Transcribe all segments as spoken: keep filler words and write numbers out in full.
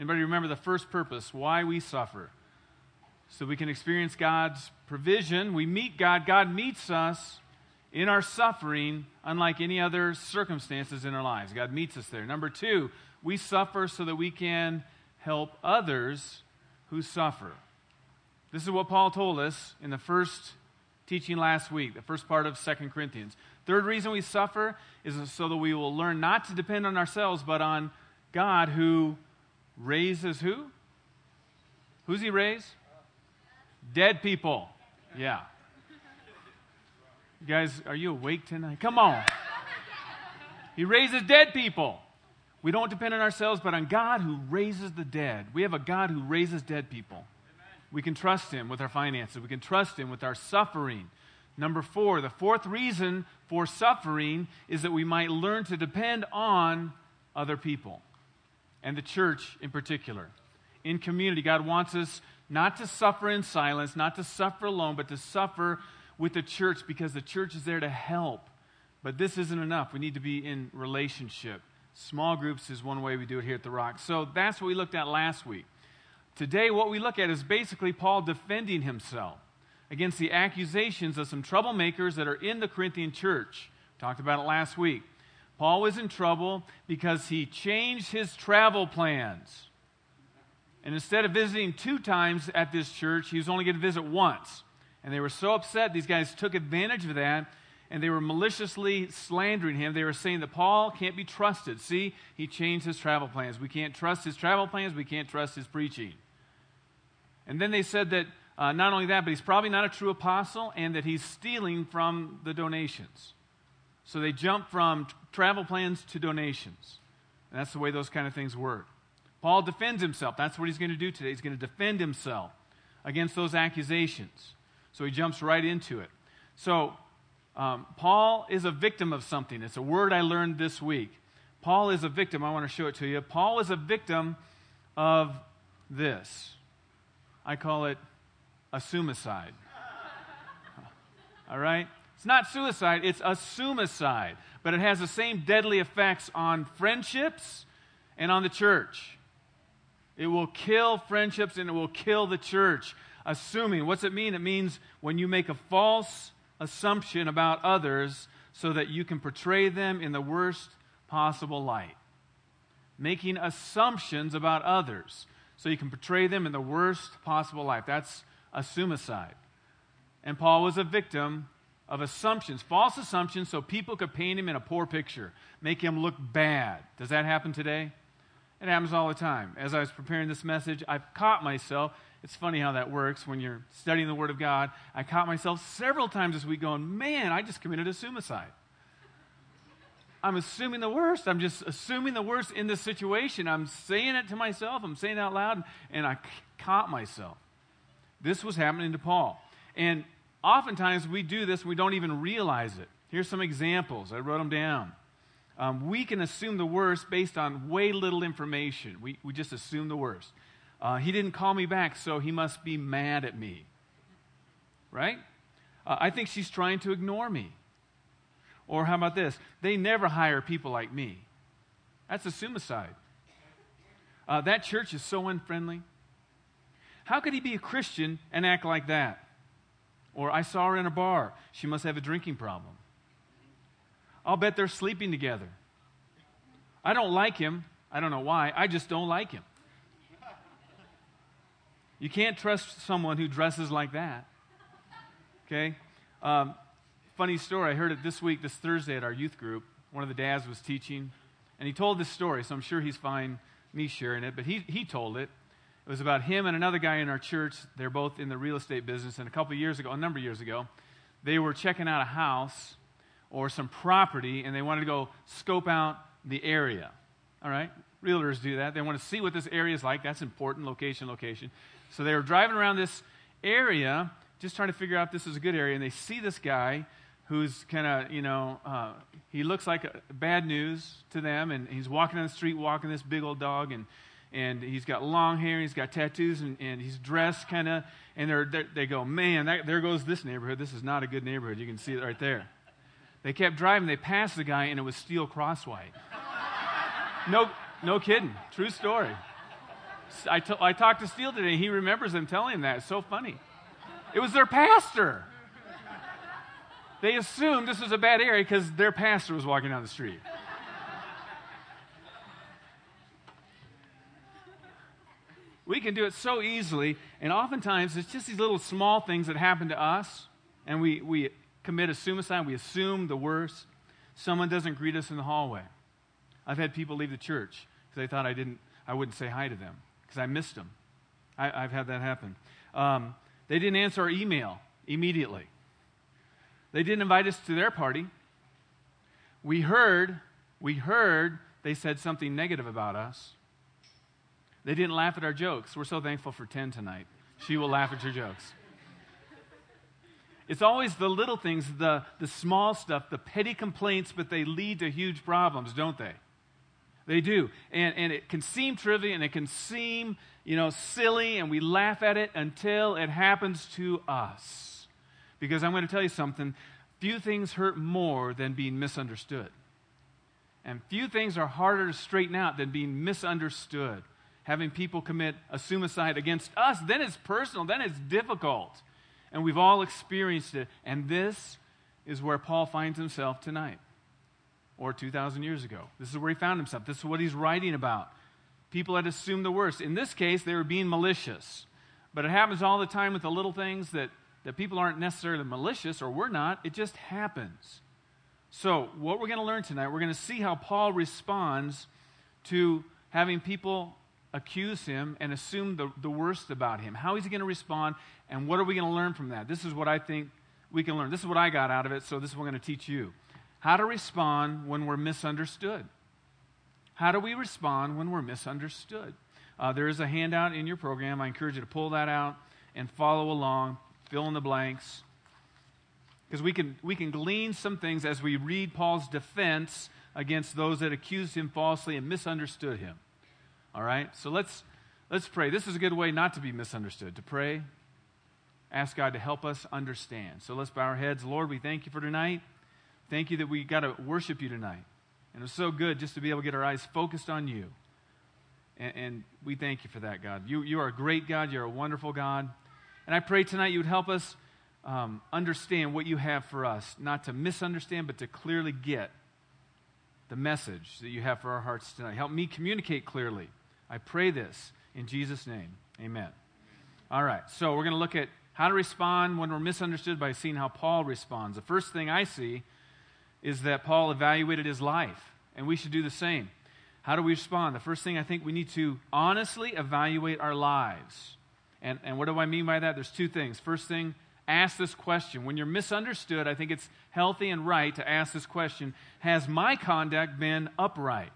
Anybody remember the first purpose, why we suffer? So we can experience God's provision. We meet God. God meets us in our suffering, unlike any other circumstances in our lives. God meets us there. Number two, we suffer so that we can help others who suffer. This is what Paul told us in the first teaching last week, the first part of Second Corinthians. Third reason we suffer is so that we will learn not to depend on ourselves, but on God who raises who? Who's he raise? Dead people. Yeah. You guys, are you awake tonight? Come on. He raises dead people. We don't depend on ourselves, but on God who raises the dead. We have a God who raises dead people. We can trust him with our finances. We can trust him with our suffering. Number four, the fourth reason for suffering is that we might learn to depend on other people, and the church in particular. In community, God wants us not to suffer in silence, not to suffer alone, but to suffer with the church, because the church is there to help. But this isn't enough. We need to be in relationship. Small groups is one way we do it here at The Rock. So that's what we looked at last week. Today, what we look at is basically Paul defending himself against the accusations of some troublemakers that are in the Corinthian church. We talked about it last week. Paul was in trouble because he changed his travel plans. And instead of visiting two times at this church, he was only going to visit once. And they were so upset, these guys took advantage of that, and they were maliciously slandering him. They were saying that Paul can't be trusted. See, he changed his travel plans. We can't trust his travel plans. We can't trust his preaching. And then they said that uh, not only that, but he's probably not a true apostle, and that he's stealing from the donations. So they jumped from t- travel plans to donations. And that's the way those kind of things work. Paul defends himself. That's what he's going to do today. He's going to defend himself against those accusations. So he jumps right into it. So um, Paul is a victim of something. It's a word I learned this week. Paul is a victim. I want to show it to you. Paul is a victim of this. I call it a suicide. All right? It's not suicide, it's a suicide. But it has the same deadly effects on friendships and on the church. It will kill friendships and it will kill the church. Assuming, what's it mean? It means when you make a false assumption about others so that you can portray them in the worst possible light. Making assumptions about others so you can portray them in the worst possible light. That's a suicide. And Paul was a victim of assumptions, false assumptions, so people could paint him in a poor picture, make him look bad. Does that happen today? It happens all the time. As I was preparing this message, I've caught myself. It's funny how that works when you're studying the Word of God. I caught myself several times this week going, man, I just committed a suicide. I'm assuming the worst. I'm just assuming the worst in this situation. I'm saying it to myself. I'm saying it out loud, and I caught myself. This was happening to Paul. And oftentimes we do this and we don't even realize it. Here's some examples. I wrote them down. Um, we can assume the worst based on way little information. We, we just assume the worst. Uh, he didn't call me back, so he must be mad at me. Right? Uh, I think she's trying to ignore me. Or how about this? They never hire people like me. That's a suicide. Uh, that church is so unfriendly. How could he be a Christian and act like that? Or I saw her in a bar. She must have a drinking problem. I'll bet they're sleeping together. I don't like him. I don't know why. I just don't like him. You can't trust someone who dresses like that. Okay? Um, funny story. I heard it this week, this Thursday at our youth group. One of the dads was teaching, and he told this story, so I'm sure he's fine me sharing it, but he, he told it. It was about him and another guy in our church. They're both in the real estate business, and a couple of years ago, a number of years ago, they were checking out a house or some property, and they wanted to go scope out the area. All right? Realtors do that. They want to see what this area is like. That's important, location, location. So they were driving around this area, just trying to figure out if this is a good area, and they see this guy who's kind of, you know, uh, he looks like a, bad news to them, and he's walking down the street, walking this big old dog, and and he's got long hair, and he's got tattoos, and, and he's dressed kind of, and they're, they're, they go, man, that, there goes this neighborhood. This is not a good neighborhood. You can see it right there. They kept driving. They passed the guy, and it was Steel Crosswhite. No, no kidding. True story. I, t- I talked to Steele today. He remembers them telling him that. It's so funny. It was their pastor. They assumed this was a bad area because their pastor was walking down the street. We can do it so easily, and oftentimes it's just these little small things that happen to us, and we, we commit a suicide. We assume the worst. Someone doesn't greet us in the hallway. I've had people leave the church because they thought I didn't, I wouldn't say hi to them because I missed them. I, I've had that happen. Um, they didn't answer our email immediately. They didn't invite us to their party. We heard, we heard they said something negative about us. They didn't laugh at our jokes. We're so thankful for Ten tonight. She will laugh at your jokes. It's always the little things, the, the small stuff, the petty complaints, but they lead to huge problems, don't they? They do. And, and it can seem trivial and it can seem, you know, silly, and we laugh at it until it happens to us. Because I'm going to tell you something, few things hurt more than being misunderstood. And few things are harder to straighten out than being misunderstood. Having people commit a suicide against us, then it's personal, then it's difficult. And we've all experienced it. And this is where Paul finds himself tonight, or two thousand years ago. This is where he found himself. This is what he's writing about. People had assumed the worst. In this case, they were being malicious. But it happens all the time with the little things that, that people aren't necessarily malicious, or we're not. It just happens. So what we're going to learn tonight, we're going to see how Paul responds to having people accuse him and assume the, the worst about him. How is he going to respond, and what are we going to learn from that? This is what I think we can learn. This is what I got out of it, so this is what I'm going to teach you. How to respond when we're misunderstood. How do we respond when we're misunderstood? Uh, there is a handout in your program. I encourage you to pull that out and follow along, fill in the blanks. Because we can, we can glean some things as we read Paul's defense against those that accused him falsely and misunderstood him. All right? So let's, let's pray. This is a good way not to be misunderstood, to pray, ask God to help us understand. So let's bow our heads. Lord, we thank you for tonight. Thank you that we got to worship you tonight. And it's so good just to be able to get our eyes focused on you. And, and we thank you for that, God. You, you are a great God. You're a wonderful God. And I pray tonight you would help us um, understand what you have for us, not to misunderstand, but to clearly get the message that you have for our hearts tonight. Help me communicate clearly. I pray this in Jesus' name. Amen. All right, so we're going to look at how to respond when we're misunderstood by seeing how Paul responds. The first thing I see is that Paul evaluated his life, and we should do the same. How do we respond? The first thing I think we need to honestly evaluate our lives. And, and what do I mean by that? There's two things. First thing, ask this question. When you're misunderstood, I think it's healthy and right to ask this question. Has my conduct been upright?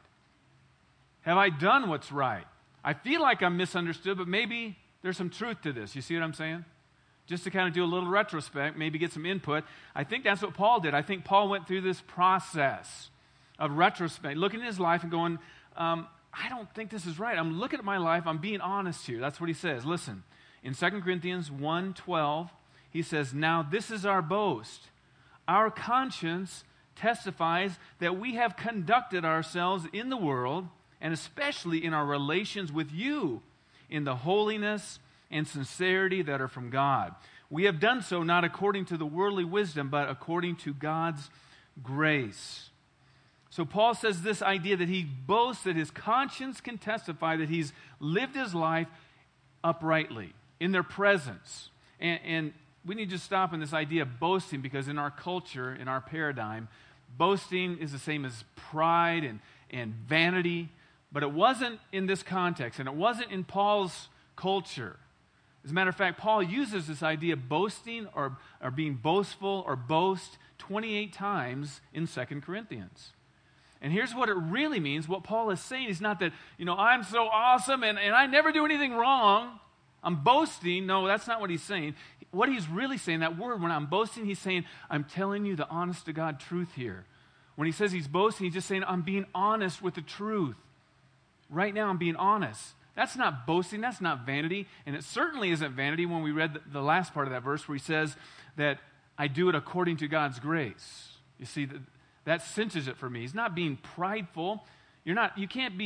Have I done what's right? I feel like I'm misunderstood, but maybe there's some truth to this. You see what I'm saying? Just to kind of do a little retrospect, maybe get some input. I think that's what Paul did. I think Paul went through this process of retrospect, looking at his life and going, um, I don't think this is right. I'm looking at my life. I'm being honest here. That's what he says. Listen, in Second Corinthians one twelve, he says, now this is our boast. Our conscience testifies that we have conducted ourselves in the world, and especially in our relations with you, in the holiness and sincerity that are from God. We have done so not according to the worldly wisdom, but according to God's grace. So Paul says this idea that he boasts that his conscience can testify that he's lived his life uprightly in their presence. And, and we need to stop in this idea of boasting, because in our culture, in our paradigm, boasting is the same as pride and, and vanity. But it wasn't in this context, and it wasn't in Paul's culture. As a matter of fact, Paul uses this idea of boasting or, or being boastful or boast twenty-eight times in Second Corinthians. And here's what it really means. What Paul is saying is not that, you know, I'm so awesome and, and I never do anything wrong. I'm boasting. No, that's not what he's saying. What he's really saying, that word, when I'm boasting, he's saying, I'm telling you the honest to God truth here. When he says he's boasting, he's just saying, I'm being honest with the truth. Right now, I'm being honest. That's not boasting. That's not vanity. And it certainly isn't vanity when we read the, the last part of that verse where he says that I do it according to God's grace. You see, that, that cinches it for me. He's not being prideful. You're not. You can't be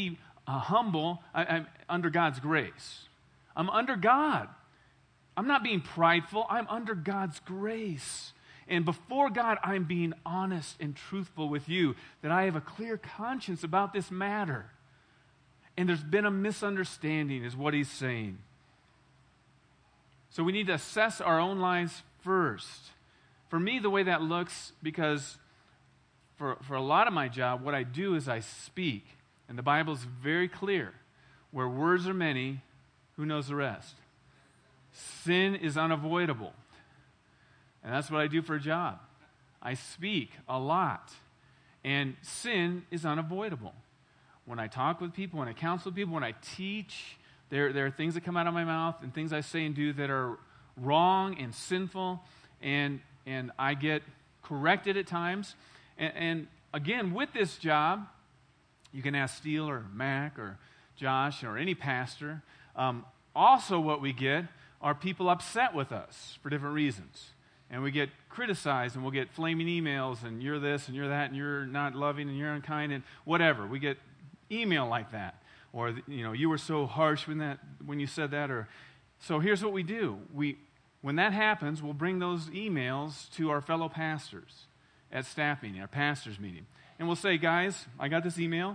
uh, humble. I, I'm under God's grace. I'm under God. I'm not being prideful. I'm under God's grace. And before God, I'm being honest and truthful with you, that I have a clear conscience about this matter. And there's been a misunderstanding, is what he's saying. So we need to assess our own lives first. For me, the way that looks, because for, for a lot of my job, what I do is I speak. And the Bible is very clear. Where words are many, who knows the rest? Sin is unavoidable. And that's what I do for a job. I speak a lot. And sin is unavoidable. When I talk with people, when I counsel people, when I teach, there, there are things that come out of my mouth and things I say and do that are wrong and sinful. And, and I get corrected at times. And, and again, with this job, you can ask Steele or Mac or Josh or any pastor. Um, also what we get are people upset with us for different reasons. And we get criticized, and we'll get flaming emails, and you're this, and you're that, and you're not loving, and you're unkind, and whatever. We get email like that. Or, you know, you were so harsh when that when you said that. Or so here's what we do. We, when that happens, we'll bring those emails to our fellow pastors at staff meeting, our pastors meeting. And we'll say, guys, I got this email,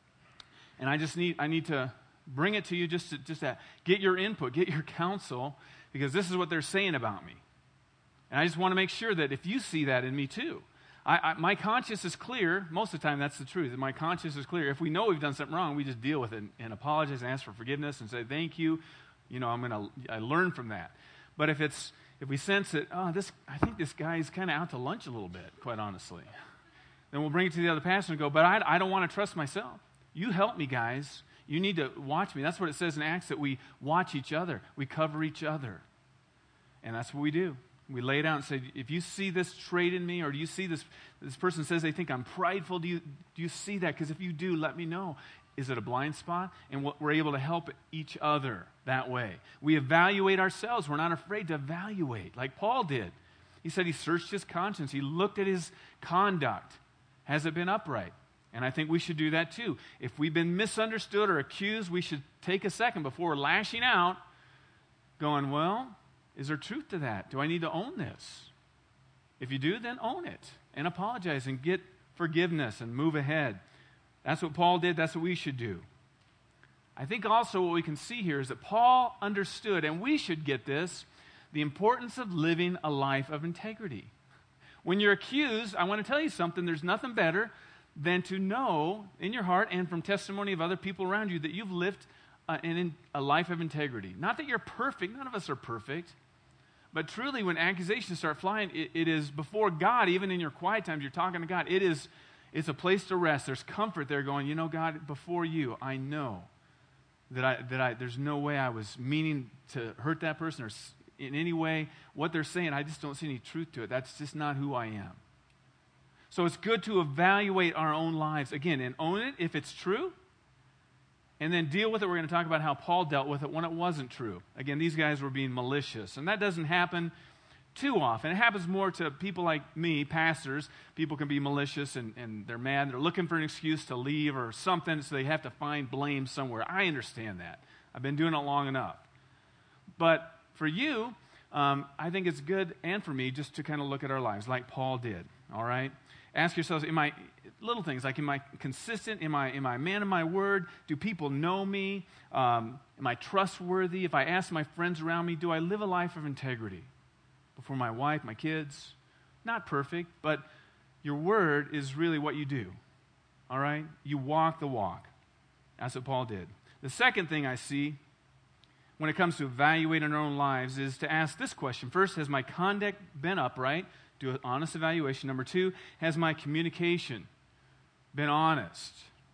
and I just need I need to bring it to you just to just to get your input, get your counsel, because this is what they're saying about me. And I just want to make sure that if you see that in me too, I, I, my conscience is clear. Most of the time, that's the truth. My conscience is clear. If we know we've done something wrong, we just deal with it and, and apologize and ask for forgiveness and say, thank you. You know, I'm going to I learn from that. But if it's if we sense that, oh, this I think this guy's kind of out to lunch a little bit, quite honestly, then we'll bring it to the other pastor and go, but I, I don't want to trust myself. You help me, guys. You need to watch me. That's what it says in Acts, that we watch each other. We cover each other. And that's what we do. We lay it out and say, if you see this trait in me, or do you see this, this person says they think I'm prideful, do you, do you see that? Because if you do, let me know. Is it a blind spot? And we're able to help each other that way. We evaluate ourselves. We're not afraid to evaluate, like Paul did. He said he searched his conscience. He looked at his conduct. Has it been upright? And I think we should do that too. If we've been misunderstood or accused, we should take a second before we're lashing out, going, well, is there truth to that? Do I need to own this? If you do, then own it and apologize and get forgiveness and move ahead. That's what Paul did. That's what we should do. I think also what we can see here is that Paul understood, and we should get this, the importance of living a life of integrity. When you're accused, I want to tell you something. There's nothing better than to know in your heart and from testimony of other people around you that you've lived uh, in a life of integrity. Not that you're perfect. None of us are perfect. But truly, when accusations start flying, it, it is before God, even in your quiet times, you're talking to God. It is, it's a place to rest. There's comfort there going, you know, God, before you, I know that I that I there's no way I was meaning to hurt that person or in any way. What they're saying, I just don't see any truth to it. That's just not who I am. So it's good to evaluate our own lives, again, and own it if it's true, and then deal with it. We're going to talk about how Paul dealt with it when it wasn't true. Again, these guys were being malicious, and that doesn't happen too often. It happens more to people like me, pastors. People can be malicious, and, and they're mad. They're looking for an excuse to leave or something, so they have to find blame somewhere. I understand that. I've been doing it long enough. But for you, um, I think it's good, and for me, just to kind of look at our lives like Paul did, all right? Ask yourselves, am I, little things like, am I consistent? Am I, am I a man of my word? Do people know me? Um, am I trustworthy? If I ask my friends around me, do I live a life of integrity before my wife, my kids? Not perfect, but your word is really what you do, all right? You walk the walk. That's what Paul did. The second thing I see when it comes to evaluating our own lives is to ask this question. First, has my conduct been upright? Do an honest evaluation. Number two, has my communication been honest?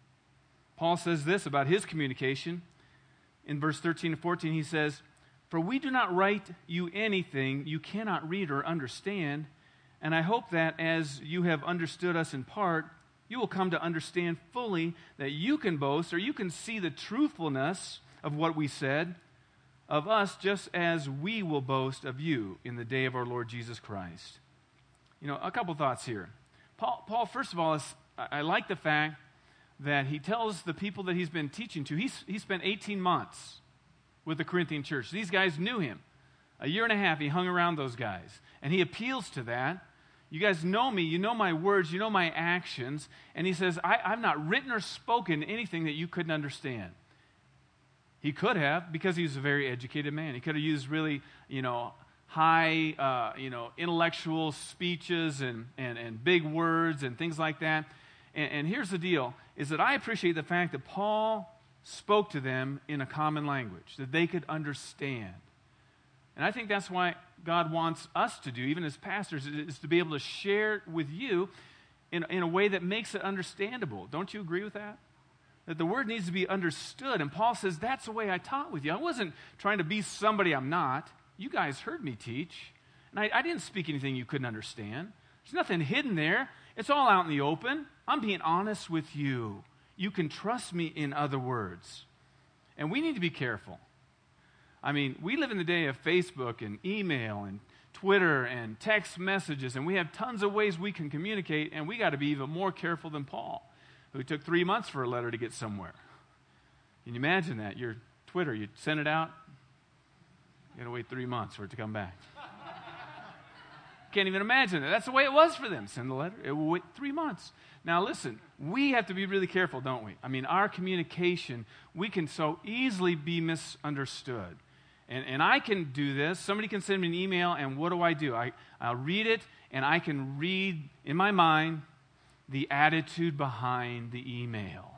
Paul says this about his communication. In verse thirteen and fourteen, he says, "For we do not write you anything you cannot read or understand, and I hope that as you have understood us in part, you will come to understand fully that you can boast, or you can see the truthfulness of what we said of us, just as we will boast of you in the day of our Lord Jesus Christ." You know, a couple thoughts here. Paul, Paul first of all, is, I, I like the fact that he tells the people that he's been teaching to, he's, he spent eighteen months with the Corinthian church. These guys knew him. A year and a half, he hung around those guys. And he appeals to that. You guys know me. You know my words. You know my actions. And he says, I, I've not written or spoken anything that you couldn't understand. He could have, because he was a very educated man. He could have used really, you know, high, uh, you know, intellectual speeches and, and, and big words and things like that. And, and here's the deal, is that I appreciate the fact that Paul spoke to them in a common language that they could understand. And I think that's why God wants us to do, even as pastors, is to be able to share with you in, in a way that makes it understandable. Don't you agree with that? That the word needs to be understood. And Paul says, that's the way I taught with you. I wasn't trying to be somebody I'm not. You guys heard me teach. And I, I didn't speak anything you couldn't understand. There's nothing hidden there. It's all out in the open. I'm being honest with you. You can trust me, in other words. And we need to be careful. I mean, we live in the day of Facebook and email and Twitter and text messages, and we have tons of ways we can communicate, and we got to be even more careful than Paul, who took three months for a letter to get somewhere. Can you imagine that? Your Twitter, you send it out, you got to wait three months for it to come back. Can't even imagine it. That's the way it was for them. Send the letter, it will wait three months. Now listen, we have to be really careful, don't we? I mean, our communication, we can so easily be misunderstood. And, and I can do this. Somebody can send me an email, and what do I do? I, I'll read it, and I can read in my mind the attitude behind the email.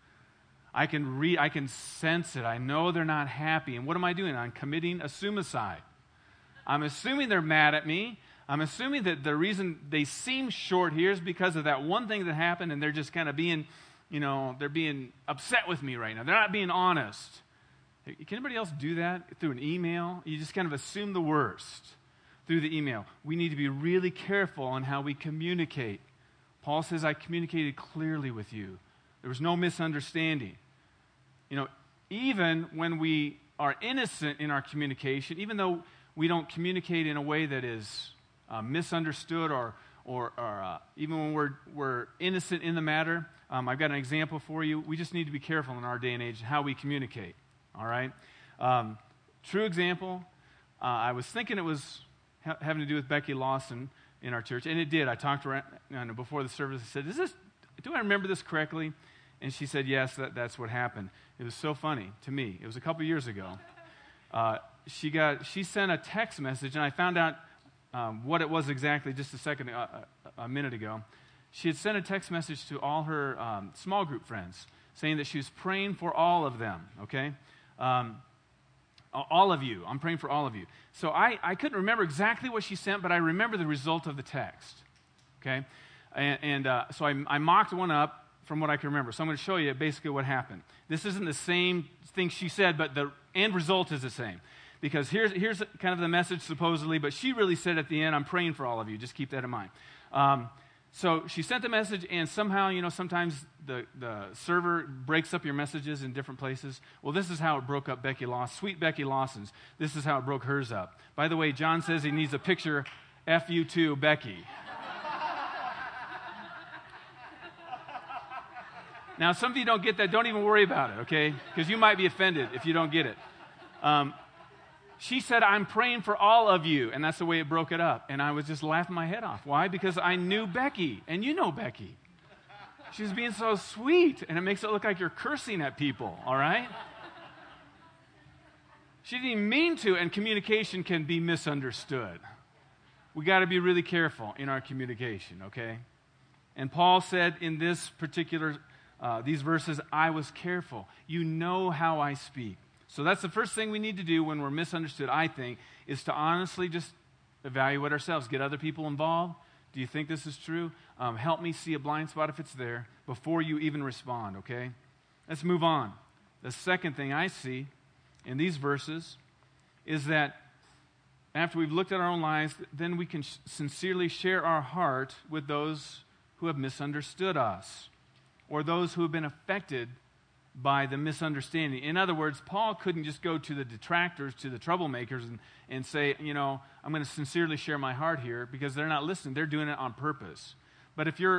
I can read, I can sense it. I know they're not happy. And what am I doing? I'm committing a suicide. I'm assuming they're mad at me. I'm assuming that the reason they seem short here is because of that one thing that happened, and they're just kind of being, you know, they're being upset with me right now. They're not being honest. Can anybody else do that through an email? You just kind of assume the worst through the email. We need to be really careful on how we communicate. Paul says, I communicated clearly with you. There was no misunderstanding. You know, even when we are innocent in our communication, even though we don't communicate in a way that is uh, misunderstood or, or, or uh, even when we're, we're innocent in the matter, um, I've got an example for you. We just need to be careful in our day and age how we communicate. All right? Um, true example, uh, I was thinking it was ha- having to do with Becky Lawson in our church, and it did. I talked to her you know, before the service. I said, "Is this? Do I remember this correctly?" And she said, "Yes, that, that's what happened." It was so funny to me. It was a couple years ago. Uh, she got she sent a text message, and I found out um, what it was exactly just a second, uh, a, a minute ago. She had sent a text message to all her um, small group friends, saying that she was praying for all of them. Okay. Um, all of you. I'm praying for all of you. So I, I couldn't remember exactly what she sent, but I remember the result of the text. Okay? And, and uh, so I, I mocked one up from what I can remember. So I'm going to show you basically what happened. This isn't the same thing she said, but the end result is the same. Because here's, here's kind of the message supposedly, but she really said at the end, I'm praying for all of you. Just keep that in mind. Um, So she sent the message, and somehow, you know, sometimes the, the server breaks up your messages in different places. Well, this is how it broke up Becky Lawson. Sweet Becky Lawson's. This is how it broke hers up. By the way, John says he needs a picture, F you too, Becky. Now, some of you don't get that. Don't even worry about it, okay? Because you might be offended if you don't get it. Um, She said, I'm praying for all of you. And that's the way it broke it up. And I was just laughing my head off. Why? Because I knew Becky. And you know Becky. She's being so sweet. And it makes it look like you're cursing at people. All right? She didn't even mean to. And communication can be misunderstood. We got to be really careful in our communication, okay? And Paul said in this particular, uh, these verses, I was careful. You know how I speak. So that's the first thing we need to do when we're misunderstood, I think, is to honestly just evaluate ourselves. Get other people involved. Do you think this is true? Um, help me see a blind spot if it's there before you even respond, okay? Let's move on. The second thing I see in these verses is that after we've looked at our own lives, then we can sh- sincerely share our heart with those who have misunderstood us or those who have been affected by the misunderstanding. In other words, Paul couldn't just go to the detractors, to the troublemakers, and, and say, you know, I'm going to sincerely share my heart here, because they're not listening. They're doing it on purpose. But if you're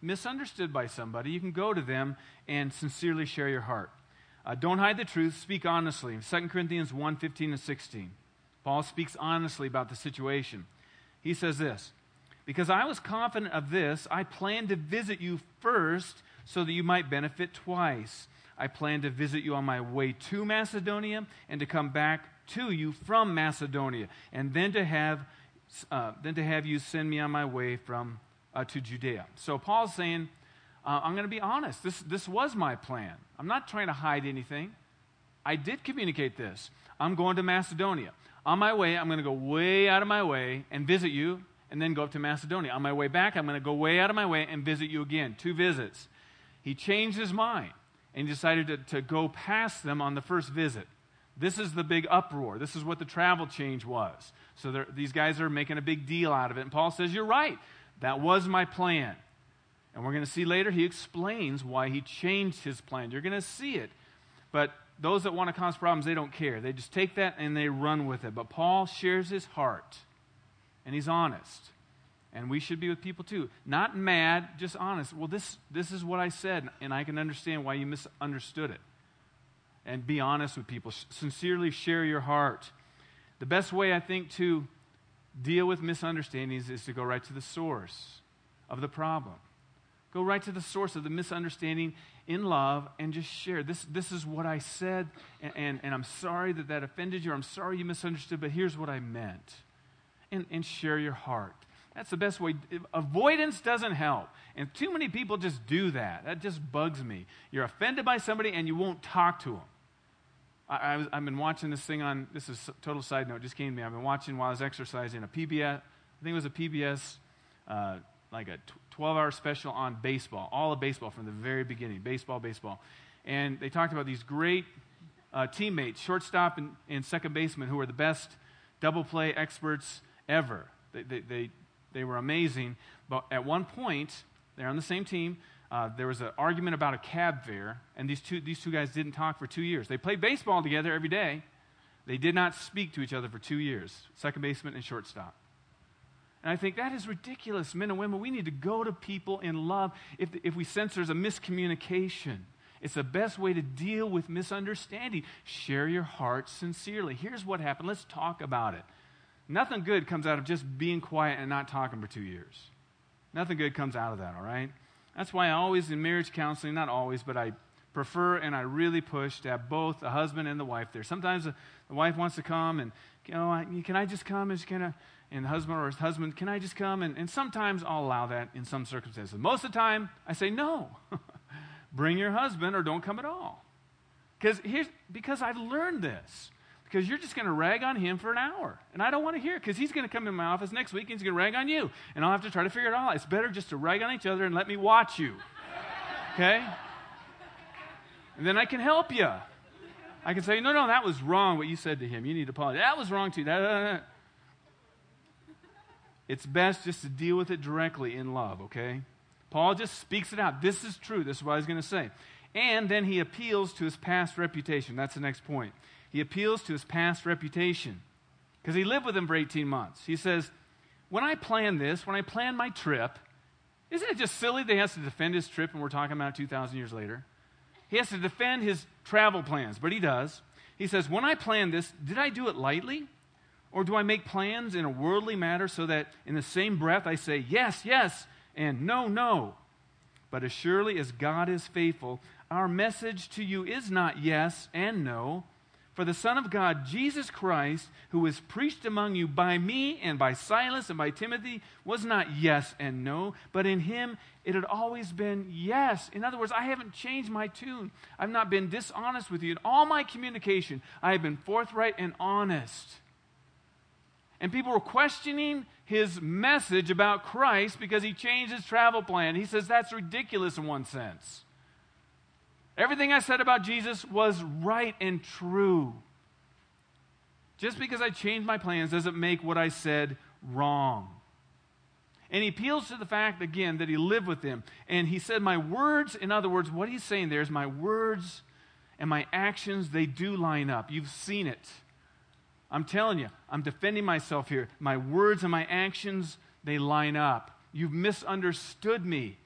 misunderstood by somebody, you can go to them and sincerely share your heart. Uh, don't hide the truth. Speak honestly. Second Corinthians one, fifteen and sixteen. Paul speaks honestly about the situation. He says this, because I was confident of this, I planned to visit you first so that you might benefit twice. I planned to visit you on my way to Macedonia and to come back to you from Macedonia, and then to have uh, then to have you send me on my way from uh, to Judea. So Paul's saying, uh, I'm going to be honest. This this was my plan. I'm not trying to hide anything. I did communicate this. I'm going to Macedonia. On my way, I'm going to go way out of my way and visit you, and then go up to Macedonia. On my way back, I'm going to go way out of my way and visit you again. Two visits. He changed his mind and decided to, to go past them on the first visit. This is the big uproar. This is what the travel change was. So these guys are making a big deal out of it. And Paul says, you're right. That was my plan. And we're going to see later, he explains why he changed his plan. You're going to see it. But those that want to cause problems, they don't care. They just take that and they run with it. But Paul shares his heart. And he's honest. And we should be with people too. Not mad, just honest. Well, this, this is what I said, and I can understand why you misunderstood it. And be honest with people. Sincerely share your heart. The best way, I think, to deal with misunderstandings is to go right to the source of the problem. Go right to the source of the misunderstanding in love and just share. This, this is what I said, and, and, and I'm sorry that that offended you, or I'm sorry you misunderstood, but here's what I meant. And, and share your heart. That's the best way. Avoidance doesn't help. And too many people just do that. That just bugs me. You're offended by somebody and you won't talk to them. I, I was, I've been watching this thing on, this is a total side note, just came to me. I've been watching while I was exercising a P B S, I think it was a P B S, uh, like a twelve-hour special on baseball, all of baseball from the very beginning, baseball, baseball. And they talked about these great uh, teammates, shortstop and, and second baseman, who were the best double play experts ever. They, they, they, they were amazing. But at one point, they're on the same team. Uh, there was an argument about a cab fare, and these two, these two guys didn't talk for two years. They played baseball together every day. They did not speak to each other for two years, second baseman and shortstop. And I think that is ridiculous. Men and women, we need to go to people in love if, if we sense there's a miscommunication. It's the best way to deal with misunderstanding. Share your heart sincerely. Here's what happened. Let's talk about it. Nothing good comes out of just being quiet and not talking for two years. Nothing good comes out of that, all right? That's why I always, in marriage counseling, not always, but I prefer and I really push to have both the husband and the wife there. Sometimes the, the wife wants to come and, you know, I, can I just come? And, kind of, and the husband or his husband, can I just come? And, and sometimes I'll allow that in some circumstances. Most of the time, I say, no. Bring your husband or don't come at all. Because here's because I've learned this. Because you're just going to rag on him for an hour. And I don't want to hear it because he's going to come in my office next week and he's going to rag on you. And I'll have to try to figure it all out. It's better just to rag on each other and let me watch you. Okay? And then I can help you. I can say, no, no, that was wrong what you said to him. You need to apologize. That was wrong too. That, that, that. It's best just to deal with it directly in love, okay? Paul just speaks it out. This is true. This is what I was going to say. And then he appeals to his past reputation. That's the next point. He appeals to his past reputation because he lived with him for eighteen months. He says, when I planned this, when I planned my trip, isn't it just silly that he has to defend his trip and we're talking about two thousand years later? He has to defend his travel plans, but he does. He says, when I planned this, did I do it lightly? Or do I make plans in a worldly matter so that in the same breath I say, yes, yes, and no, no? But as surely as God is faithful, our message to you is not yes and no. For the Son of God, Jesus Christ, who was preached among you by me and by Silas and by Timothy, was not yes and no, but in him it had always been yes. In other words, I haven't changed my tune. I've not been dishonest with you. In all my communication, I have been forthright and honest. And people were questioning his message about Christ because he changed his travel plan. He says that's ridiculous in one sense. Everything I said about Jesus was right and true. Just because I changed my plans doesn't make what I said wrong. And he appeals to the fact, again, that he lived with them. And he said, my words, in other words, what he's saying there is my words and my actions, they do line up. You've seen it. I'm telling you, I'm defending myself here. My words and my actions, they line up. You've misunderstood me.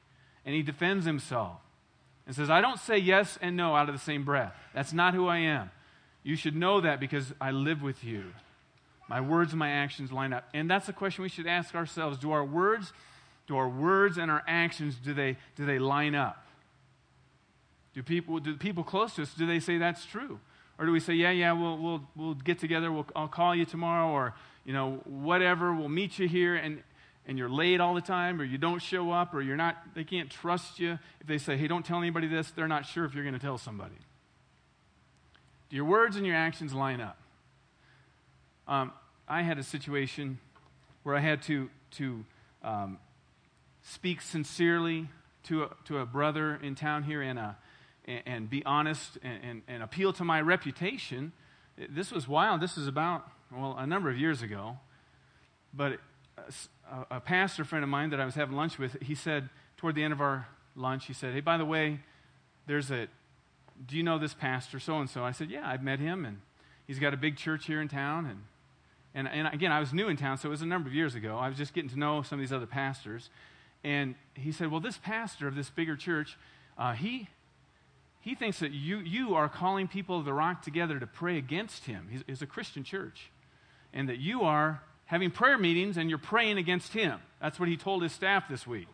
and he defends himself and says, I don't say yes and no out of the same breath. That's not who I am. You should know that because I live with you. My words and my actions line up. And that's the question we should ask ourselves. Do our words, do our words and our actions, do they, do they line up? Do people, do the people close to us, do they say that's true? Or do we say, yeah, yeah, we'll, we'll, we'll get together, we'll, I'll call you tomorrow, or, you know, whatever, we'll meet you here, and, and you're late all the time, or you don't show up, or you're not, they can't trust you. If they say, hey, don't tell anybody this, they're not sure if you're going to tell somebody. Do your words and your actions line up? Um, I had a situation where I had to, to um, speak sincerely to a, to a brother in town here in a and be honest and, and, and appeal to my reputation. This was wild. This is about, well, a number of years ago. But a, a pastor friend of mine that I was having lunch with, he said, toward the end of our lunch, he said, hey, by the way, there's a, do you know this pastor so-and-so? I said, yeah, I've met him, and he's got a big church here in town. And, and, and again, I was new in town, so it was a number of years ago. I was just getting to know some of these other pastors. And he said, well, this pastor of this bigger church, uh, he... He thinks that you, you are calling people of the Rock together to pray against him. He's, he's a Christian church. And that you are having prayer meetings and you're praying against him. That's what he told his staff this week.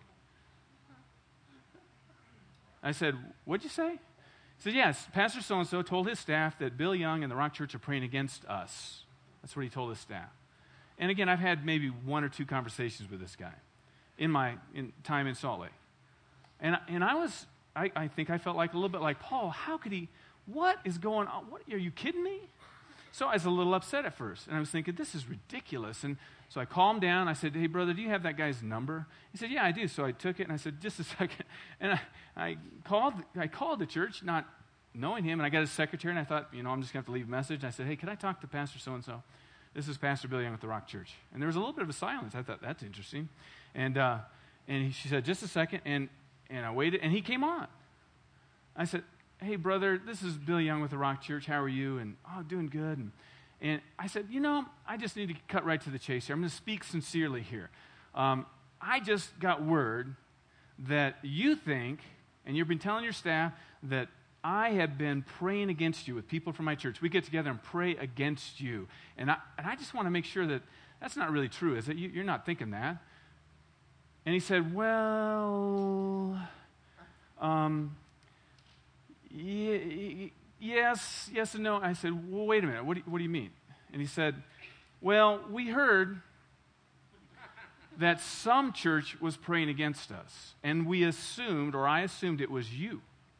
I said, what'd you say? He said, yes, Pastor so-and-so told his staff that Bill Young and the Rock Church are praying against us. That's what he told his staff. And again, I've had maybe one or two conversations with this guy in my in time in Salt Lake. And, and I was... I, I think I felt like a little bit like Paul. How could he, what is going on? What, are you kidding me? So I was a little upset at first. And I was thinking, this is ridiculous. And so I calmed down. I said, hey, brother, do you have that guy's number? He said, yeah, I do. So I took it and I said, just a second. And I, I called I called the church, not knowing him. And I got his secretary. And I thought, you know, I'm just going to have to leave a message. And I said, hey, can I talk to Pastor so-and-so? This is Pastor Bill Young with the Rock Church. And there was a little bit of a silence. I thought, that's interesting. And uh, and he, she said, just a second. And And I waited, and he came on. I said, hey, brother, this is Bill Young with the Rock Church. How are you? And, oh, doing good. And, and I said, you know, I just need to cut right to the chase here. I'm going to speak sincerely here. Um, I just got word that you think, and you've been telling your staff, that I have been praying against you with people from my church. We get together and pray against you. And I, and I just want to make sure that that's not really true, is it? You, you're not thinking that. And he said, well, um, y- yes, yes and no. I said, well, wait a minute. What do, you, what do you mean? And he said, well, we heard that some church was praying against us, and we assumed, or I assumed it was you.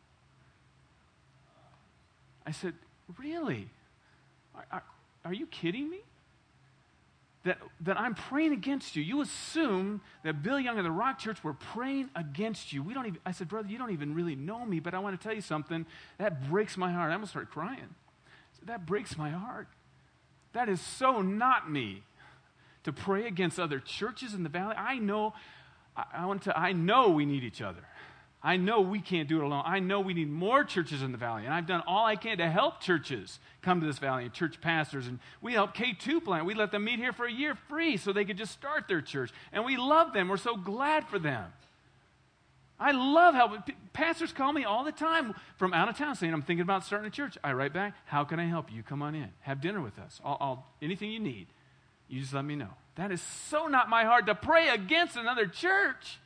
I said, really? Are, are, are you kidding me? That, that I'm praying against you. You assume that Bill Young and the Rock Church were praying against you. We don't even, I said, brother, you don't even really know me, but I want to tell you something. That breaks my heart. I almost started crying. I said, that breaks my heart. That is so not me to pray against other churches in the valley. I know, I, I want to, I know we need each other. I know we can't do it alone. I know we need more churches in the valley, and I've done all I can to help churches come to this valley and church pastors. And we help K two plant. We let them meet here for a year free so they could just start their church. And we love them. We're so glad for them. I love helping. Pastors call me all the time from out of town saying, I'm thinking about starting a church. I write back, how can I help you? Come on in. Have dinner with us. I'll, I'll, anything you need, you just let me know. That is so not my heart to pray against another church.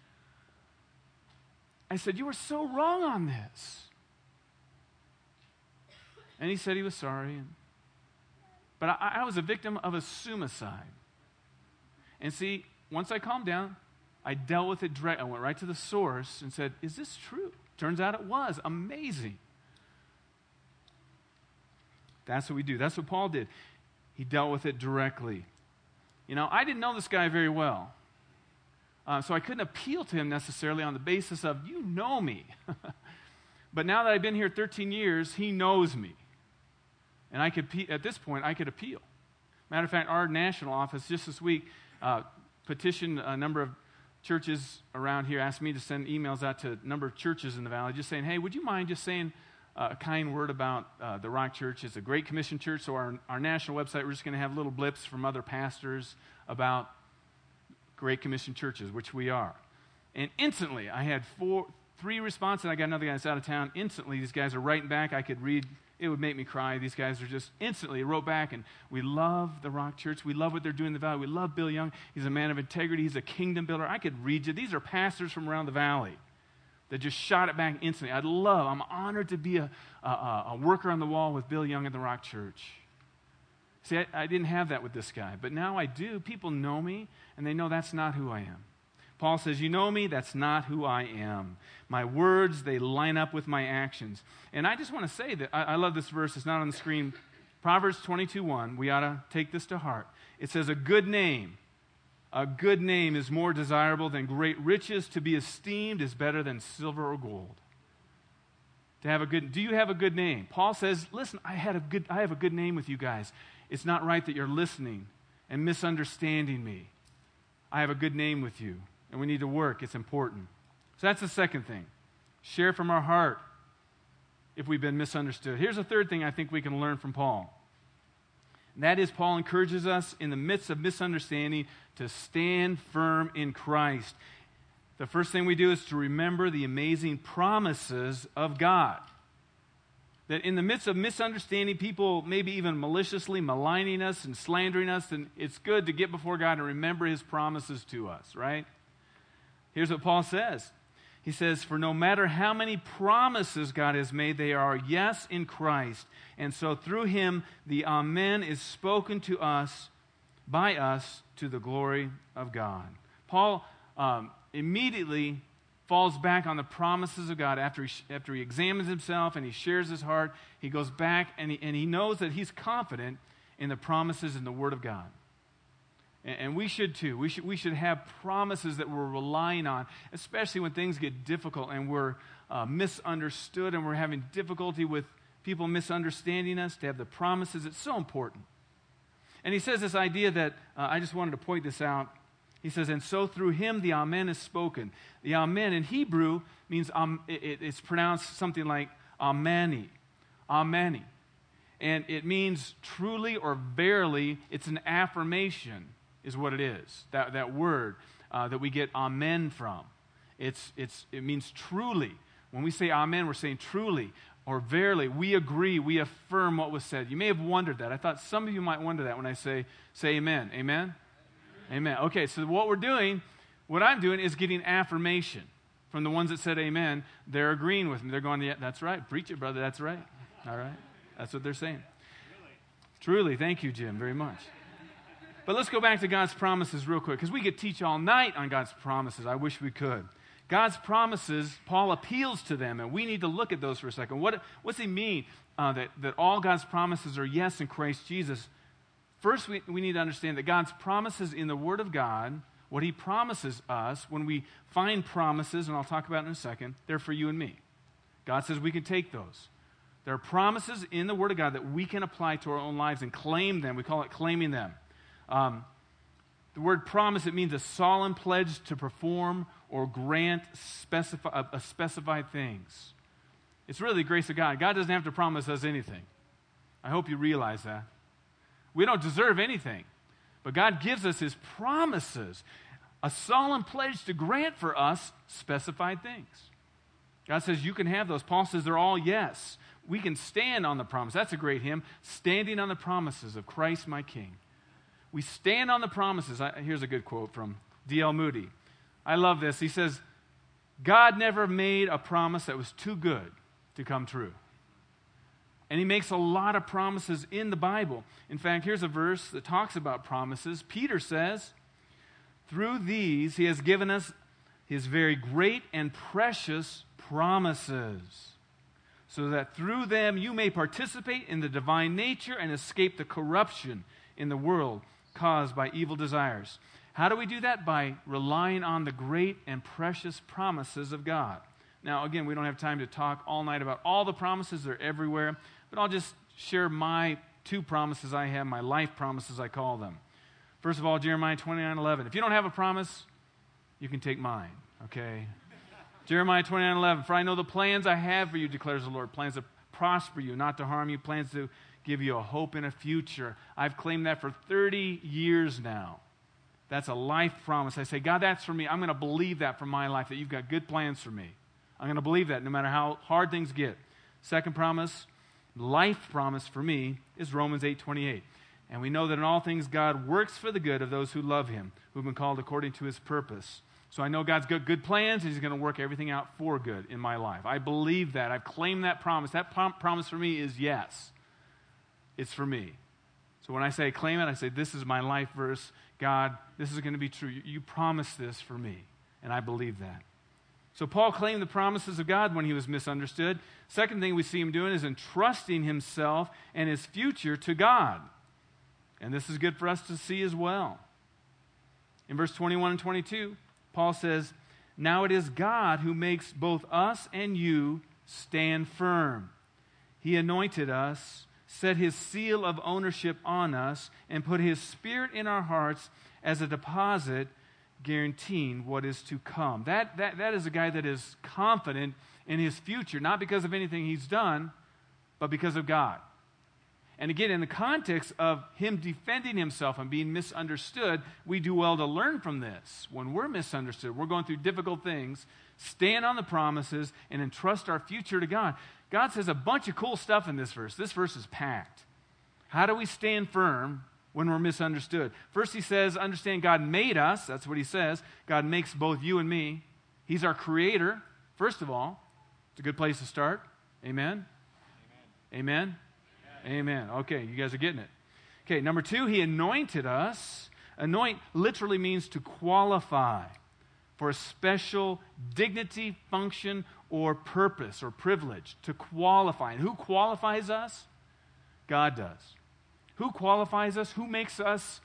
I said, you were so wrong on this. And he said he was sorry. And, but I, I was a victim of a suicide. And see, once I calmed down, I dealt with it direct. I went right to the source and said, is this true? Turns out it was. Amazing. That's what we do. That's what Paul did. He dealt with it directly. You know, I didn't know this guy very well. Uh, so I couldn't appeal to him necessarily on the basis of, you know me. But now that I've been here thirteen years, he knows me. And I could, at this point, I could appeal. Matter of fact, our national office just this week uh, petitioned a number of churches around here, asked me to send emails out to a number of churches in the valley, just saying, hey, would you mind just saying uh, a kind word about uh, the Rock Church? It's a Great Commission church, so our, our national website, we're just going to have little blips from other pastors about Great Commission churches, which we are. And instantly, I had four, three responses, and I got another guy that's out of town. Instantly, these guys are writing back. I could read. It would make me cry. These guys are just instantly wrote back, and we love the Rock Church. We love what they're doing in the valley. We love Bill Young. He's a man of integrity. He's a kingdom builder. I could read you. These are pastors from around the valley that just shot it back instantly. I'd love, I'm honored to be a, a, a worker on the wall with Bill Young at the Rock Church. See, I, I didn't have that with this guy, but now I do. People know me, and they know that's not who I am. Paul says, you know me, that's not who I am. My words, they line up with my actions. And I just want to say that I, I love this verse. It's not on the screen. Proverbs twenty-two one, we ought to take this to heart. It says, a good name, a good name is more desirable than great riches. To be esteemed is better than silver or gold. To have a good, do you have a good name? Paul says, listen, I had a good, I have a good name with you guys. It's not right that you're listening and misunderstanding me. I have a good name with you. And we need to work. It's important. So that's the second thing. Share from our heart if we've been misunderstood. Here's a third thing I think we can learn from Paul. And that is, Paul encourages us in the midst of misunderstanding to stand firm in Christ. The first thing we do is to remember the amazing promises of God. That in the midst of misunderstanding, people maybe even maliciously maligning us and slandering us, and it's good to get before God and remember His promises to us, right? Here's what Paul says. He says, for no matter how many promises God has made, they are yes in Christ. And so through Him, the Amen is spoken to us, by us, to the glory of God. Paul um, immediately falls back on the promises of God after he, after he examines himself and he shares his heart. He goes back and he, and he knows that he's confident in the promises in the Word of God. And we should too. We should, we should have promises that we're relying on, especially when things get difficult and we're uh, misunderstood and we're having difficulty with people misunderstanding us. To have the promises, it's so important. And he says this idea that, uh, I just wanted to point this out. He says, and so through Him the Amen is spoken. The Amen in Hebrew means, um, it, it's pronounced something like Amani. Amani. And it means truly or verily. It's an affirmation. Is what it is, that, that word uh, that we get amen from. It's, it's, it means truly. When we say amen, we're saying truly or verily. We agree, we affirm what was said. You may have wondered that. I thought some of you might wonder that when I say, say amen. Amen? Amen. Okay, so what we're doing, what I'm doing is getting affirmation from the ones that said amen. They're agreeing with me. They're going, yeah, that's right. Preach it, brother. That's right. All right. That's what they're saying. Really? Truly. Thank you, Jim, very much. But let's go back to God's promises real quick, because we could teach all night on God's promises. I wish we could. God's promises, Paul appeals to them, and we need to look at those for a second. What does he mean uh, that, that all God's promises are yes in Christ Jesus? First, we, we need to understand that God's promises in the Word of God, what He promises us, when we find promises, and I'll talk about it in a second, they're for you and me. God says we can take those. There are promises in the Word of God that we can apply to our own lives and claim them. We call it claiming them. Um, the word promise, it means a solemn pledge to perform or grant specify, uh, uh, specified things. It's really the grace of God. God doesn't have to promise us anything. I hope you realize that. We don't deserve anything, but God gives us His promises, a solemn pledge to grant for us specified things. God says you can have those. Paul says they're all yes. We can stand on the promise. That's a great hymn, standing on the promises of Christ my King. We stand on the promises. I, here's a good quote from D L Moody. I love this. He says, God never made a promise that was too good to come true. And He makes a lot of promises in the Bible. In fact, here's a verse that talks about promises. Peter says, through these He has given us His very great and precious promises, so that through them you may participate in the divine nature and escape the corruption in the world caused by evil desires. How do we do that? By relying on the great and precious promises of God. Now, again, we don't have time to talk all night about all the promises. They're everywhere. But I'll just share my two promises I have, my life promises I call them. First of all, Jeremiah twenty-nine eleven. If you don't have a promise, you can take mine, okay? Jeremiah twenty-nine eleven. For I know the plans I have for you, declares the Lord. Plans to prosper you, not to harm you. Plans to give you a hope in a future. I've claimed that for thirty years now. That's a life promise. I say, God, that's for me. I'm going to believe that for my life, that you've got good plans for me. I'm going to believe that no matter how hard things get. Second promise, life promise for me, is Romans eight twenty-eight. And we know that in all things God works for the good of those who love him, who've been called according to his purpose. So I know God's got good plans, and he's going to work everything out for good in my life. I believe that. I've claimed that promise. That prom- promise for me is yes. It's for me. So when I say claim it, I say, this is my life verse. God, this is going to be true. You, you promised this for me, and I believe that. So Paul claimed the promises of God when he was misunderstood. Second thing we see him doing is entrusting himself and his future to God. And this is good for us to see as well. In verse twenty-one and twenty-two, Paul says, now it is God who makes both us and you stand firm. He anointed us, set his seal of ownership on us, and put his Spirit in our hearts as a deposit guaranteeing what is to come. That, that, that is a guy that is confident in his future, not because of anything he's done, but because of God. And again, in the context of him defending himself and being misunderstood, we do well to learn from this. When we're misunderstood, we're going through difficult things, stand on the promises and entrust our future to God. God says a bunch of cool stuff in this verse. This verse is packed. How do we stand firm when we're misunderstood? First, he says, understand God made us. That's what he says. God makes both you and me. He's our creator, first of all. It's a good place to start. Amen? Amen? Amen? Amen. Okay, you guys are getting it. Okay, number two, he anointed us. Anoint literally means to qualify for a special dignity, function, or purpose or privilege. To qualify. And who qualifies us? God does. Who qualifies us? Who makes us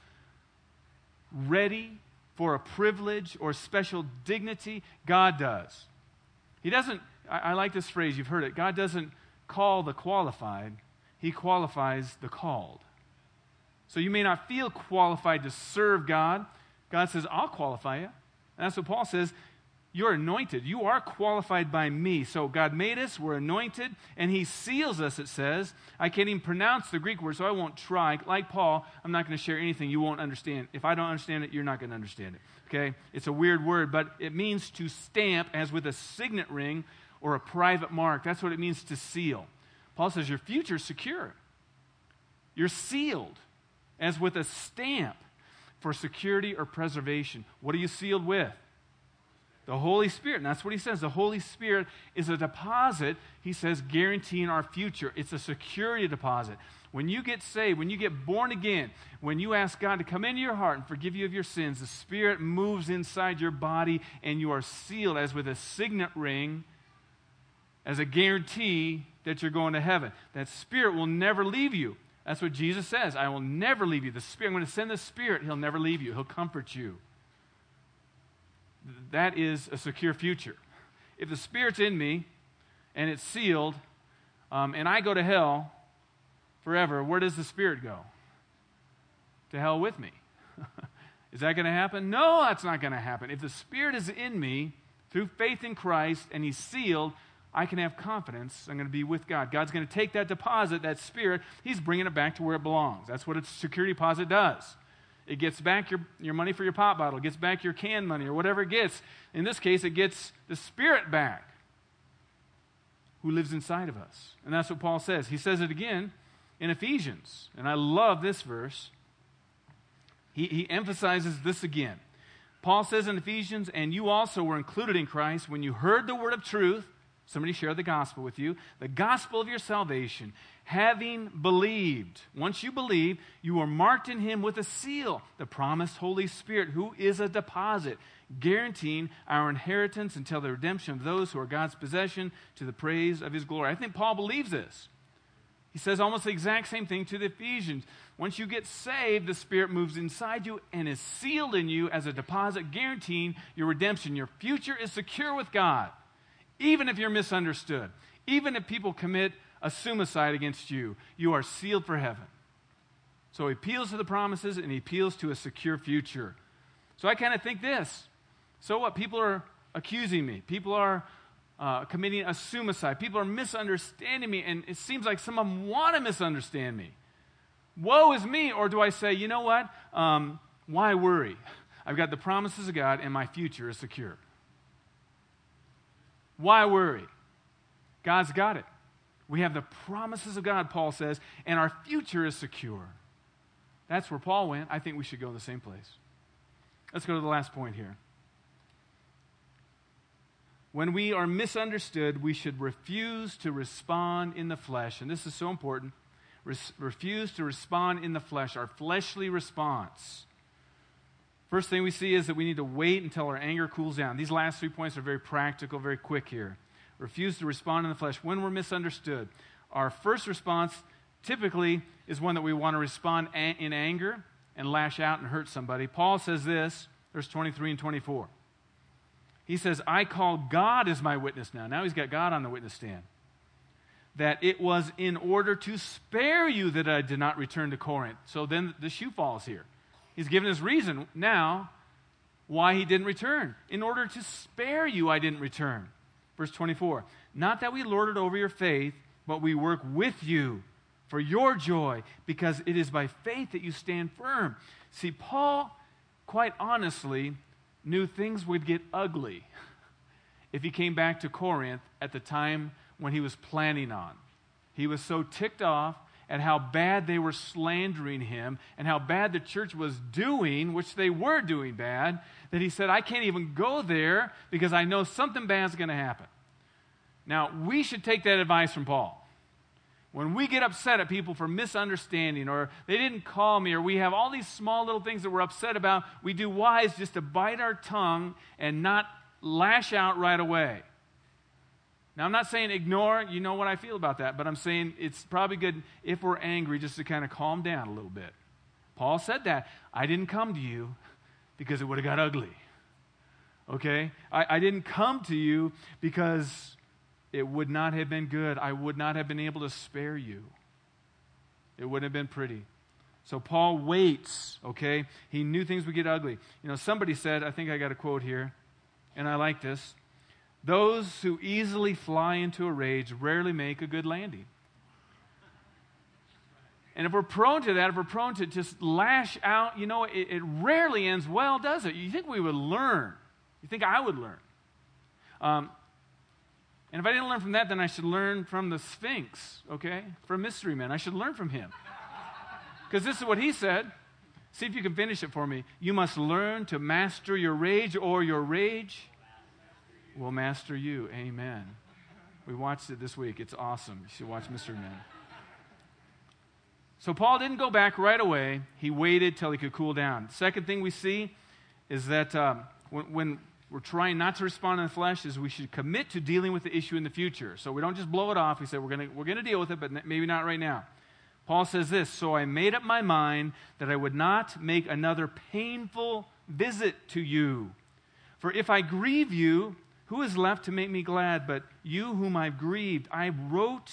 ready for a privilege or special dignity? God does. He doesn't, I, I like this phrase, you've heard it. God doesn't call the qualified. He qualifies the called. So you may not feel qualified to serve God. God says, I'll qualify you. And that's what Paul says. You're anointed. You are qualified by me. So God made us. We're anointed. And he seals us, it says. I can't even pronounce the Greek word, so I won't try. Like Paul, I'm not going to share anything you won't understand. If I don't understand it, you're not going to understand it. Okay? It's a weird word, but it means to stamp as with a signet ring or a private mark. That's what it means to seal. Paul says your future is secure. You're sealed as with a stamp for security or preservation. What are you sealed with? The Holy Spirit. And that's what he says. The Holy Spirit is a deposit, he says, guaranteeing our future. It's a security deposit. When you get saved, when you get born again, when you ask God to come into your heart and forgive you of your sins, the Spirit moves inside your body and you are sealed as with a signet ring, as a guarantee that you're going to heaven. That Spirit will never leave you. That's what Jesus says. I will never leave you. The Spirit, I'm going to send the Spirit. He'll never leave you. He'll comfort you. That is a secure future. If the Spirit's in me and it's sealed, um, and I go to hell forever, where does the Spirit go? To hell with me. Is that going to happen? No, that's not going to happen. If the Spirit is in me through faith in Christ and he's sealed, I can have confidence I'm going to be with God. God's going to take that deposit, that Spirit, he's bringing it back to where it belongs. That's what a security deposit does. It gets back your, your money for your pop bottle. It gets back your can money or whatever it gets. In this case, it gets the Spirit back who lives inside of us. And that's what Paul says. He says it again in Ephesians. And I love this verse. He, he emphasizes this again. Paul says in Ephesians, and you also were included in Christ when you heard the word of truth. Somebody share the gospel with you. The gospel of your salvation, having believed. Once you believe, you are marked in him with a seal, the promised Holy Spirit, who is a deposit, guaranteeing our inheritance until the redemption of those who are God's possession to the praise of his glory. I think Paul believes this. He says almost the exact same thing to the Ephesians. Once you get saved, the Spirit moves inside you and is sealed in you as a deposit, guaranteeing your redemption. Your future is secure with God. Even if you're misunderstood, even if people commit a suicide against you, you are sealed for heaven. So he appeals to the promises and he appeals to a secure future. So I kind of think this. So what? People are accusing me. People are uh, committing a suicide. People are misunderstanding me, and it seems like some of them want to misunderstand me. Woe is me. Or do I say, you know what? Um, why worry? I've got the promises of God, and my future is secure. Why worry? God's got it. We have the promises of God, Paul says, and our future is secure. That's where Paul went. I think we should go to the same place. Let's go to the last point here. When we are misunderstood, we should refuse to respond in the flesh. And this is so important. Res- refuse to respond in the flesh, our fleshly response. First thing we see is that we need to wait until our anger cools down. These last three points are very practical, very quick here. Refuse to respond in the flesh. When we're misunderstood, our first response typically is one that we want to respond a- in anger and lash out and hurt somebody. Paul says this, verse twenty-three and twenty-four. He says, I call God as my witness now. Now he's got God on the witness stand. That it was in order to spare you that I did not return to Corinth. So then the shoe falls here. He's given his reason now why he didn't return. In order to spare you, I didn't return. Verse twenty-four. Not that we lord it over your faith, but we work with you for your joy, because it is by faith that you stand firm. See, Paul, quite honestly, knew things would get ugly if he came back to Corinth at the time when he was planning on. He was so ticked off at how bad they were slandering him and how bad the church was doing, which they were doing bad, that he said, I can't even go there because I know something bad's going to happen. Now, we should take that advice from Paul. When we get upset at people for misunderstanding, or they didn't call me, or we have all these small little things that we're upset about, we do wise just to bite our tongue and not lash out right away. Now, I'm not saying ignore, you know what I feel about that, but I'm saying it's probably good if we're angry just to kind of calm down a little bit. Paul said that. I didn't come to you because it would have got ugly. Okay? I, I didn't come to you because it would not have been good. I would not have been able to spare you. It wouldn't have been pretty. So Paul waits, okay? He knew things would get ugly. You know, somebody said, I think I got a quote here, and I like this. Those who easily fly into a rage rarely make a good landing. And if we're prone to that, if we're prone to just lash out, you know, it, it rarely ends well, does it? You think we would learn. You think I would learn. Um, and if I didn't learn from that, then I should learn from the Sphinx, okay? From Mystery Men. I should learn from him. Because this is what he said. See if you can finish it for me. You must learn to master your rage, or your rage will master you. Amen. We watched it this week. It's awesome. You should watch Mystery Men. So Paul didn't go back right away. He waited till he could cool down. The second thing we see is that um, when, when we're trying not to respond in the flesh, is we should commit to dealing with the issue in the future. So we don't just blow it off. We say we're going we're going to deal with it, but maybe not right now. Paul says this, so I made up my mind that I would not make another painful visit to you. For if I grieve you, who is left to make me glad? But you whom I've grieved, I wrote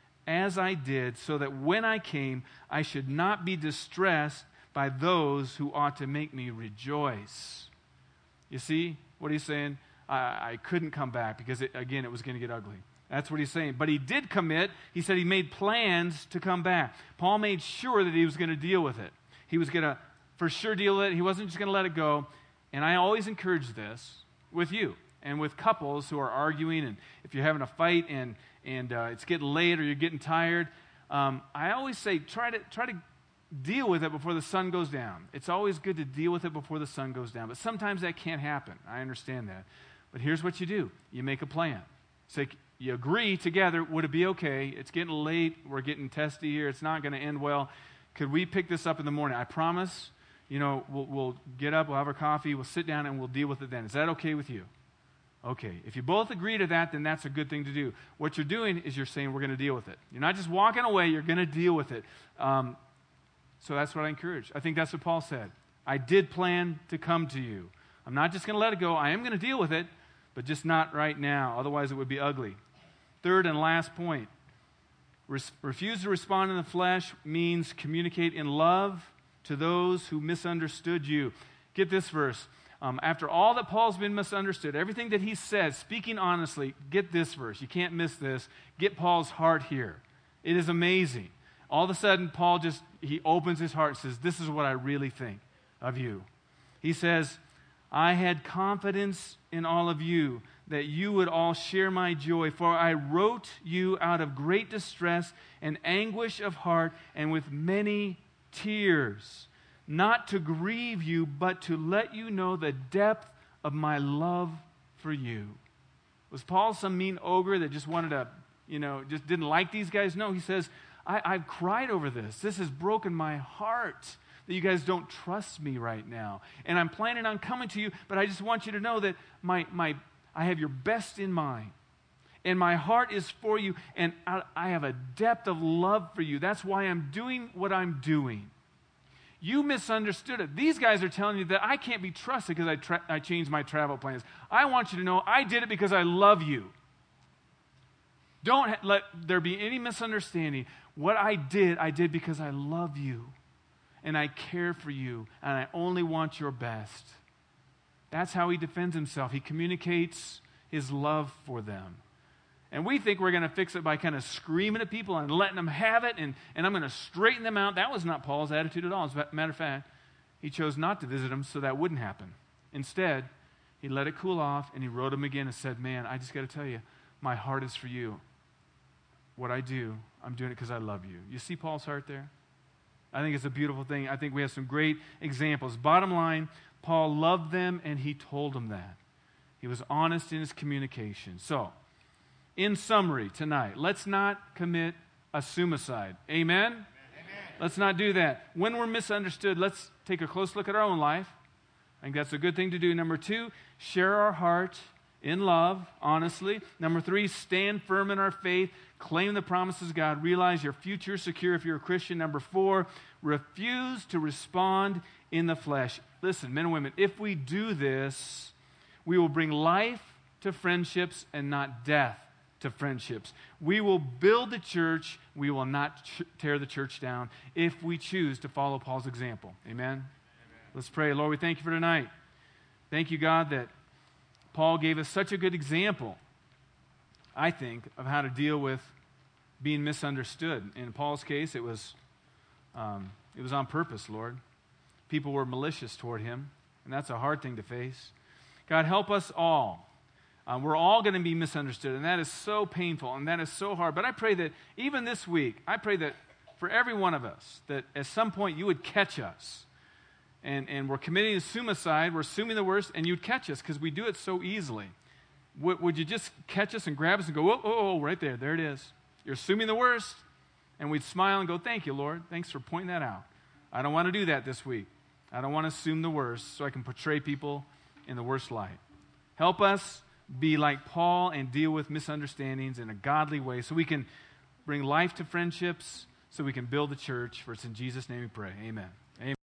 as I did, so that when I came, I should not be distressed by those who ought to make me rejoice. You see what he's saying? I, I couldn't come back because, it, again, it was going to get ugly. That's what he's saying. But he did commit. He said he made plans to come back. Paul made sure that he was going to deal with it. He was going to for sure deal with it. He wasn't just going to let it go. And I always encourage this with you and with couples who are arguing, and if you're having a fight and and uh, it's getting late or you're getting tired, um, I always say try to try to deal with it before the sun goes down. It's always good to deal with it before the sun goes down. But sometimes that can't happen. I understand that. But here's what you do. You make a plan. Say, you agree together, would it be okay? It's getting late. We're getting testy here. It's not going to end well. Could we pick this up in the morning? I promise, you know, we'll, we'll get up, we'll have our coffee, we'll sit down, and we'll deal with it then. Is that okay with you? Okay. If you both agree to that, then that's a good thing to do. What you're doing is you're saying we're going to deal with it. You're not just walking away. You're going to deal with it. Um, so that's what I encourage. I think that's what Paul said. I did plan to come to you. I'm not just going to let it go. I am going to deal with it, but just not right now. Otherwise, it would be ugly. Third and last point. Res- refuse to respond in the flesh means communicate in love to those who misunderstood you. Get this verse. Um, after all that Paul's been misunderstood, everything that he said, speaking honestly, get this verse. You can't miss this. Get Paul's heart here. It is amazing. All of a sudden, Paul just, he opens his heart and says, this is what I really think of you. He says, I had confidence in all of you, that you would all share my joy. For I wrote you out of great distress and anguish of heart and with many tears, not to grieve you, but to let you know the depth of my love for you. Was Paul some mean ogre that just wanted to, you know, just didn't like these guys? No, he says, I, I've cried over this. This has broken my heart that you guys don't trust me right now. And I'm planning on coming to you, but I just want you to know that my my I have your best in mind. And my heart is for you, and I, I have a depth of love for you. That's why I'm doing what I'm doing. You misunderstood it. These guys are telling you that I can't be trusted because I, tra- I changed my travel plans. I want you to know I did it because I love you. Don't ha- let there be any misunderstanding. What I did, I did because I love you. And I care for you. And I only want your best. That's how he defends himself. He communicates his love for them. And we think we're going to fix it by kind of screaming at people and letting them have it, and, and I'm going to straighten them out. That was not Paul's attitude at all. As a matter of fact, he chose not to visit them so that wouldn't happen. Instead, he let it cool off, and he wrote them again and said, man, I just got to tell you, my heart is for you. What I do, I'm doing it because I love you. You see Paul's heart there? I think it's a beautiful thing. I think we have some great examples. Bottom line, Paul loved them, and he told them that. He was honest in his communication. So, in summary tonight, let's not commit a suicide. Amen? Amen? Let's not do that. When we're misunderstood, let's take a close look at our own life. I think that's a good thing to do. Number two, share our heart in love, honestly. Number three, stand firm in our faith. Claim the promises of God. Realize your future is secure if you're a Christian. Number four, refuse to respond in the flesh. Listen, men and women, if we do this, we will bring life to friendships and not death to friendships. We will build the church. We will not ch- tear the church down if we choose to follow Paul's example. Amen? Amen? Let's pray. Lord, we thank you for tonight. Thank you, God, that Paul gave us such a good example, I think, of how to deal with being misunderstood. In Paul's case, it was um, it was on purpose, Lord. People were malicious toward him, and that's a hard thing to face. God, help us all. Um, we're all going to be misunderstood, and that is so painful, and that is so hard. But I pray that even this week, I pray that for every one of us, that at some point you would catch us. And, and we're committing suicide, we're assuming the worst, and you'd catch us because we do it so easily. Would, would you just catch us and grab us and go, oh, oh, oh, right there, there it is. You're assuming the worst. And we'd smile and go, thank you, Lord. Thanks for pointing that out. I don't want to do that this week. I don't want to assume the worst so I can portray people in the worst light. Help us be like Paul and deal with misunderstandings in a godly way so we can bring life to friendships, so we can build the church. For it's in Jesus' name we pray. Amen. Amen.